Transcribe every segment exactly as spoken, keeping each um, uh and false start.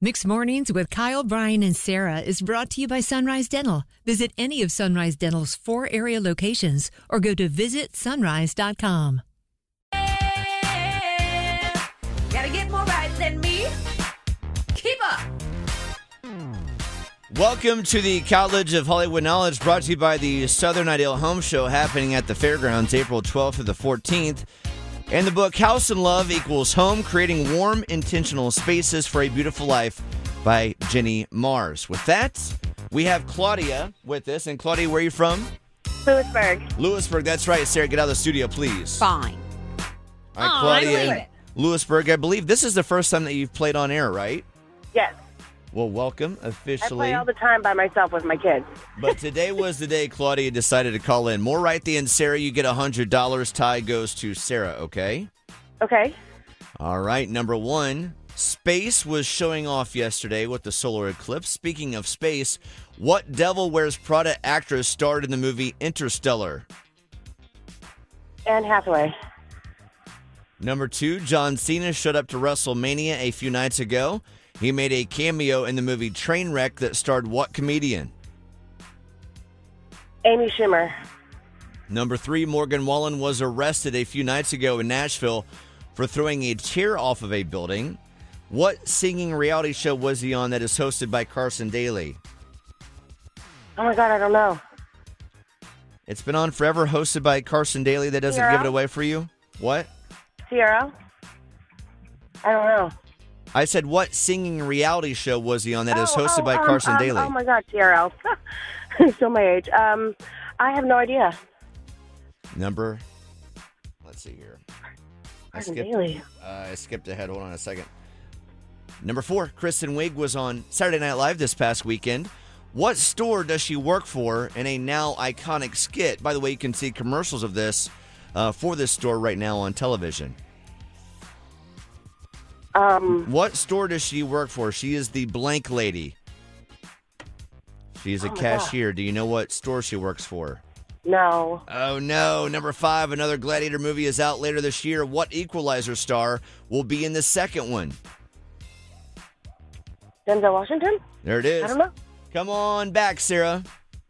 Mixed Mornings with Kyle, Brian, and Sarah is brought to you by Sunrise Dental. Visit any of Sunrise Dental's four area locations or go to visit sunrise dot com. Yeah. Gotta get more right than me. Keep up. Welcome to the College of Hollywood Knowledge, brought to you by the Southern Ideal Home Show, happening at the Fairgrounds April twelfth through the fourteenth. And the book House and Love Equals Home, Creating Warm, Intentional Spaces for a Beautiful Life by Jenny Mars. With that, we have Claudia with us. And Claudia, where are you from? Lewisburg. Lewisburg, that's right. Sarah, get out of the studio, please. Fine. All right, Oh, Claudia, I it. Lewisburg, I believe this is the first time that you've played on air, right? Yes. Well, welcome I officially. play all the time by myself with my kids. But today was the day Claudia decided to call in. More right than Sarah, you get one hundred dollars. Tie goes to Sarah, okay? Okay. All right, number one. Space was showing off yesterday with the solar eclipse. Speaking of space, what Devil Wears Prada actress starred in the movie Interstellar? Anne Hathaway. Number two. John Cena showed up to WrestleMania a few nights ago. He made a cameo in the movie Trainwreck that starred what comedian? Amy Schumer. Number three. Morgan Wallen was arrested a few nights ago in Nashville for throwing a chair off of a building. What singing reality show was he on that is hosted by Carson Daly? Oh, my God, I don't know. It's been on forever, hosted by Carson Daly. That doesn't Sierra? give it away for you? What? Sierra? I don't know. I said, what singing reality show was he on that is Oh, hosted oh, by um, Carson um, Daly? Oh, my God, Sierra. Still my age. Um, I have no idea. Number, let's see here. I Carson skipped, Daly. uh, I skipped ahead. Hold on a second. Number four, Kristen Wiig was on Saturday Night Live this past weekend. What store does she work for in a now iconic skit? By the way, you can see commercials of this uh, for this store right now on television. Um, What store does she work for? She is the blank lady. She's a Oh my cashier. Do you know what store she works for? no. Oh, no. Number five, another Gladiator movie is out later this year. What Equalizer star will be in the second one? Denzel Washington? There it is. I don't know. Come on back, Sarah.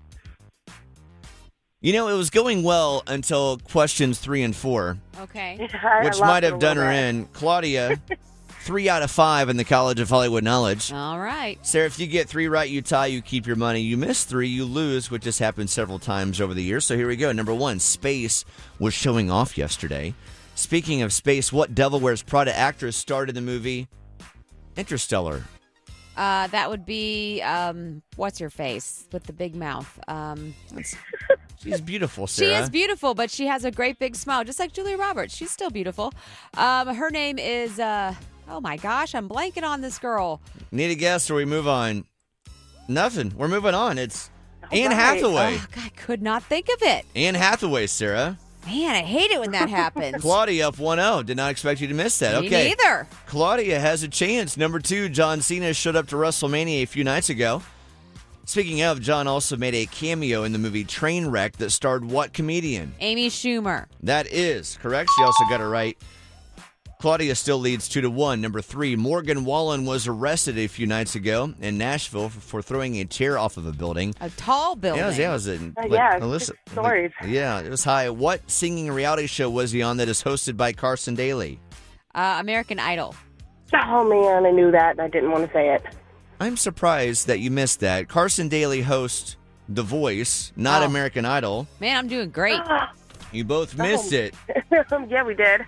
You know, it was going well until questions three and four, Okay. I- I which lost might it have a done little her bit. in. Claudia, three out of five in the College of Hollywood Knowledge. All right. Sarah, if you get three right, you tie, you keep your money. You miss three, you lose, which has happened several times over the years. So here we go. Number one, space was showing off yesterday. Speaking of space, what Devil Wears Prada actress starred in the movie Interstellar? Uh, that would be, um, what's her face with the big mouth? Um, She's beautiful, she Sarah. is beautiful, but she has a great big smile, just like Julia Roberts. She's still beautiful. Um, her name is, uh, oh my gosh, I'm blanking on this girl. Need a guess or we move on? Nothing. We're moving on. It's Anne right. Hathaway. Oh, God, I could not think of it. Anne Hathaway, Sarah. Man, I hate it when that happens. Claudia up one oh. Did not expect you to miss that. Me Okay. neither. Claudia has a chance. Number two, John Cena showed up to WrestleMania a few nights ago. Speaking of, John also made a cameo in the movie Trainwreck that starred what comedian? Amy Schumer. That is correct. She also got it right. Claudia still leads two to one. Number three, Morgan Wallen was arrested a few nights ago in Nashville for, for throwing a chair off of a building. A tall building. Yeah, it was, yeah, it was in, Uh, like, yeah, it's Alyssa- just stories. like- yeah, it was high. What singing reality show was he on that is hosted by Carson Daly? Uh, American Idol. Oh, man, I knew that, and I didn't want to say it. I'm surprised that you missed that. Carson Daly hosts The Voice, not Oh. American Idol. Man, I'm doing great. You both missed it. Yeah, we did.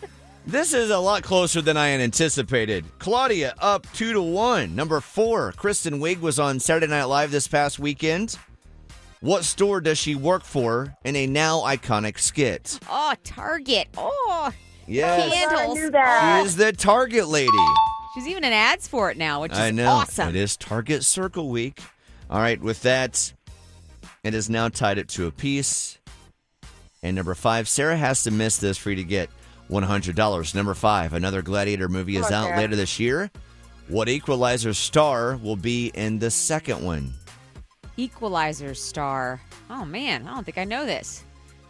This is a lot closer than I had anticipated. Claudia up two to one. Number four, Kristen Wiig was on Saturday Night Live this past weekend. What store does she work for in a now iconic skit? Oh, Target. Oh, Yes, Candles. I knew that. she is the Target lady. she's even in ads for it now, which is I know. awesome. It is Target Circle Week. All right, with that, it is now tied up to a piece. And number five, Sarah has to miss this for you to get one hundred dollars. Number five, another Gladiator movie is Come on, out Sarah. later this year. What Equalizer star will be in the second one? Equalizer star. Oh, man, I don't think I know this.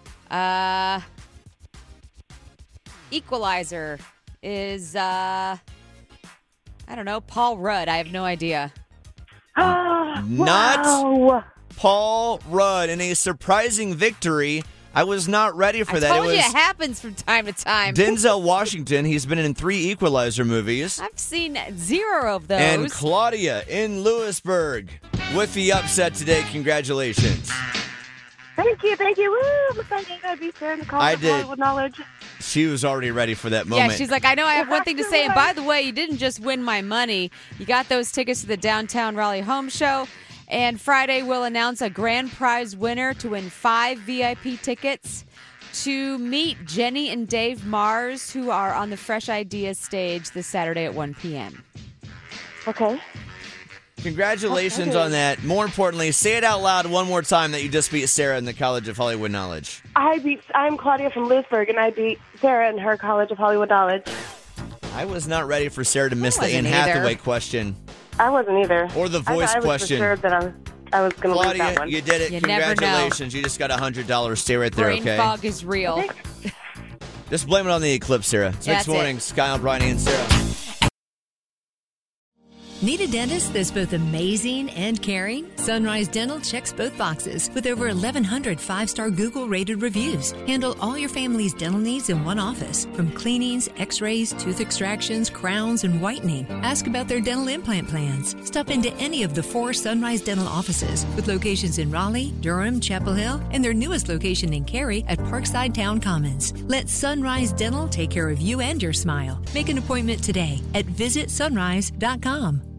Uh, Equalizer is, uh, I don't know, Paul Rudd. I have no idea. Oh, Not wow. Paul Rudd in a surprising victory. I was not ready for I that. told it was you it happens from time to time. Denzel Washington. He's been in three Equalizer movies. I've seen zero of those. And Claudia in Lewisburg with the upset today. Congratulations. Thank you, thank you. Woo, I'm excited to be there in the college I of did. Hollywood knowledge. She was already ready for that yeah, moment. she's like, I know I have one thing to say. And by the way, you didn't just win my money. You got those tickets to the Downtown Raleigh Home Show. And Friday, we'll announce a grand prize winner to win five V I P tickets to meet Jenny and Dave Mars, who are on the Fresh Ideas stage this Saturday at one p.m. Okay. Congratulations Okay. on that. More importantly, say it out loud one more time that you just beat Sarah in the College of Hollywood Knowledge. I beat. I'm Claudia from Lewisburg, and I beat Sarah in her College of Hollywood knowledge. I was not ready for Sarah to miss the wasn't Anne either. Hathaway question. I wasn't either. Or the I voice thought question. I was for sure that I was, I was going to lose that Claudia, one. you did it. You never know. Congratulations. You just got one hundred dollars. Stay right there, Brain okay? fog is real. Okay. Just blame it on the eclipse, Sarah. It's That's next it. morning. Kyle, Bryony, and Sarah. Need a dentist that's both amazing and caring? Sunrise Dental checks both boxes with over eleven hundred five-star Google-rated reviews. Handle all your family's dental needs in one office, from cleanings, x-rays, tooth extractions, crowns, and whitening. Ask about their dental implant plans. Stop into any of the four Sunrise Dental offices with locations in Raleigh, Durham, Chapel Hill, and their newest location in Cary at Parkside Town Commons. Let Sunrise Dental take care of you and your smile. Make an appointment today at visit sunrise dot com.